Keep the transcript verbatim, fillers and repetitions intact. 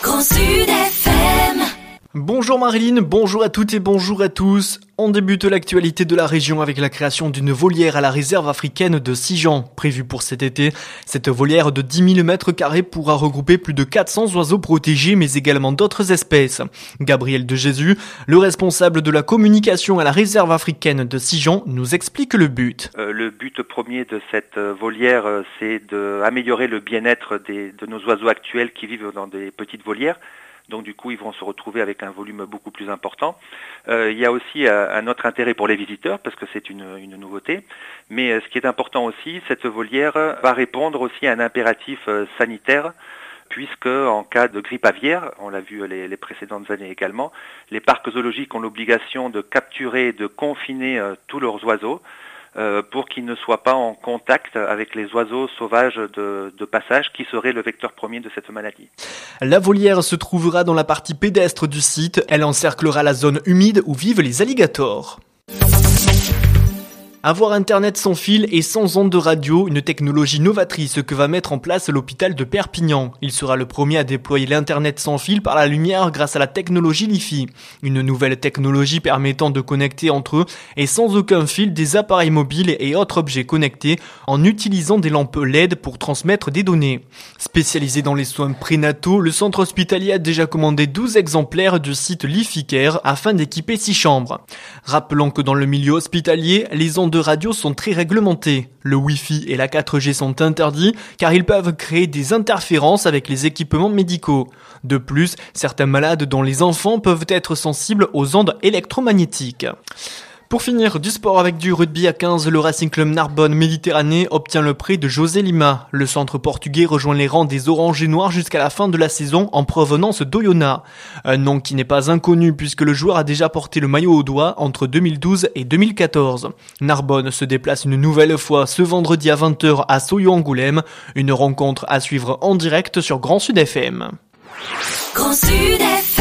Grand Sud F M. Bonjour Marilyn, bonjour à toutes et bonjour à tous. On débute l'actualité de la région avec la création d'une volière à la réserve africaine de Sijan, prévue pour cet été. Cette volière de dix mille mètres carrés pourra regrouper plus de quatre cents oiseaux protégés, mais également d'autres espèces. Gabriel de Jésus, le responsable de la communication à la réserve africaine de Sijan, nous explique le but. Euh, le but premier de cette euh, volière, euh, c'est d'améliorer le bien-être des, de nos oiseaux actuels qui vivent dans des petites volières. Donc du coup, ils vont se retrouver avec un volume beaucoup plus important. Euh, il y a aussi euh, un autre intérêt pour les visiteurs, parce que c'est une, une nouveauté. Mais euh, ce qui est important aussi, cette volière va répondre aussi à un impératif euh, sanitaire, puisque en cas de grippe aviaire, on l'a vu les, les précédentes années également, les parcs zoologiques ont l'obligation de capturer et de confiner euh, tous leurs oiseaux, Euh, pour qu'ils ne soient pas en contact avec les oiseaux sauvages de, de passage qui seraient le vecteur premier de cette maladie. La volière se trouvera dans la partie pédestre du site. Elle encerclera la zone humide où vivent les alligators. Avoir Internet sans fil et sans ondes de radio, une technologie novatrice que va mettre en place l'hôpital de Perpignan. Il sera le premier à déployer l'Internet sans fil par la lumière grâce à la technologie Li-Fi. Une nouvelle technologie permettant de connecter entre eux et sans aucun fil des appareils mobiles et autres objets connectés en utilisant des lampes L E D pour transmettre des données. Spécialisé dans les soins prénataux, le centre hospitalier a déjà commandé douze exemplaires du site Li-Fi Care afin d'équiper six chambres. Rappelons que dans le milieu hospitalier, les ondes de radio sont très réglementées. Le Wi-Fi et la quatre G sont interdits car ils peuvent créer des interférences avec les équipements médicaux. De plus, certains malades dont les enfants peuvent être sensibles aux ondes électromagnétiques. Pour finir, du sport avec du rugby à quinze, le Racing Club Narbonne Méditerranée obtient le prêt de José Lima. Le centre portugais rejoint les rangs des Oranges et Noirs jusqu'à la fin de la saison en provenance d'Oyonnax. Un nom qui n'est pas inconnu puisque le joueur a déjà porté le maillot au doigt entre deux mille douze et deux mille quatorze. Narbonne se déplace une nouvelle fois ce vendredi à vingt heures à Soyo-Angoulême. Une rencontre à suivre en direct sur Grand Sud F M. Grand Sud F M.